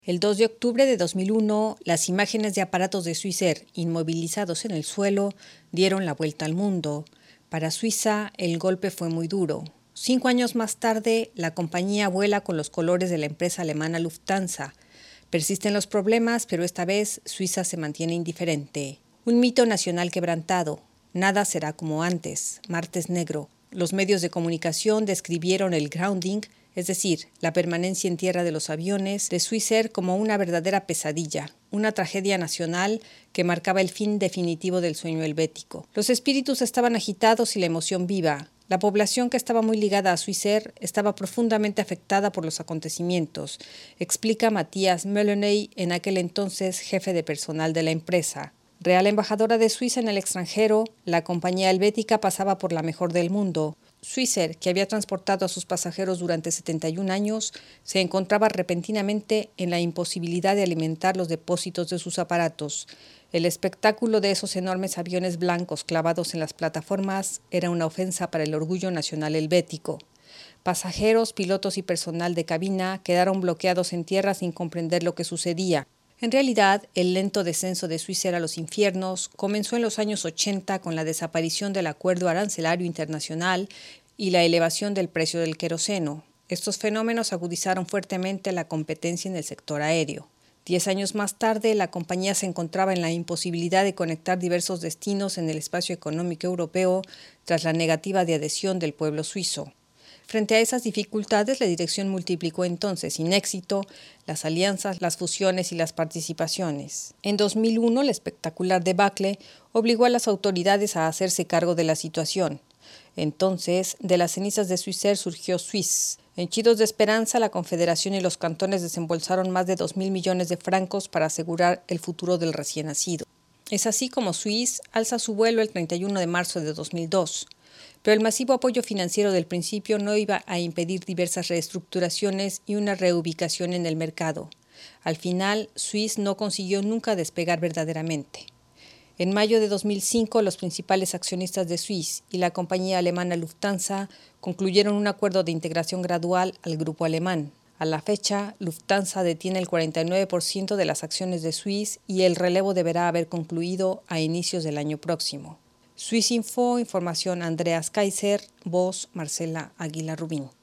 El 2 de octubre de 2001, las imágenes de aparatos de Swissair inmovilizados en el suelo dieron la vuelta al mundo. Para Suiza, el golpe fue muy duro. 5 años más tarde, la compañía vuela con los colores de la empresa alemana Lufthansa. Persisten los problemas, pero esta vez Suiza se mantiene indiferente. Un mito nacional quebrantado. Nada será como antes. Martes negro. Los medios de comunicación describieron el grounding, es decir, la permanencia en tierra de los aviones de Swissair, como una verdadera pesadilla, una tragedia nacional que marcaba el fin definitivo del sueño helvético. Los espíritus estaban agitados y la emoción viva. La población que estaba muy ligada a Swissair estaba profundamente afectada por los acontecimientos, explica Matthias Mölleney, en aquel entonces jefe de personal de la empresa. Real embajadora de Suiza en el extranjero, la compañía helvética pasaba por la mejor del mundo. Swissair, que había transportado a sus pasajeros durante 71 años, se encontraba repentinamente en la imposibilidad de alimentar los depósitos de sus aparatos. El espectáculo de esos enormes aviones blancos clavados en las plataformas era una ofensa para el orgullo nacional helvético. Pasajeros, pilotos y personal de cabina quedaron bloqueados en tierra sin comprender lo que sucedía. En realidad, el lento descenso de Swissair a los infiernos comenzó en los años 80 con la desaparición del acuerdo arancelario internacional y la elevación del precio del queroseno. Estos fenómenos agudizaron fuertemente la competencia en el sector aéreo. 10 años más tarde, la compañía se encontraba en la imposibilidad de conectar diversos destinos en el espacio económico europeo tras la negativa de adhesión del pueblo suizo. Frente a esas dificultades, la dirección multiplicó entonces, sin éxito, las alianzas, las fusiones y las participaciones. En 2001, el espectacular debacle obligó a las autoridades a hacerse cargo de la situación. Entonces, de las cenizas de Swissair surgió Swiss. Henchidos de esperanza, la Confederación y los cantones desembolsaron más de 2.000 millones de francos para asegurar el futuro del recién nacido. Es así como Swiss alza su vuelo el 31 de marzo de 2002. Pero el masivo apoyo financiero del principio no iba a impedir diversas reestructuraciones y una reubicación en el mercado. Al final, Swiss no consiguió nunca despegar verdaderamente. En mayo de 2005, los principales accionistas de Swiss y la compañía alemana Lufthansa concluyeron un acuerdo de integración gradual al grupo alemán. A la fecha, Lufthansa detiene el 49% de las acciones de Swiss y el relevo deberá haber concluido a inicios del año próximo. Swissinfo, información Andreas Kaiser, voz Marcela Aguilar Rubín.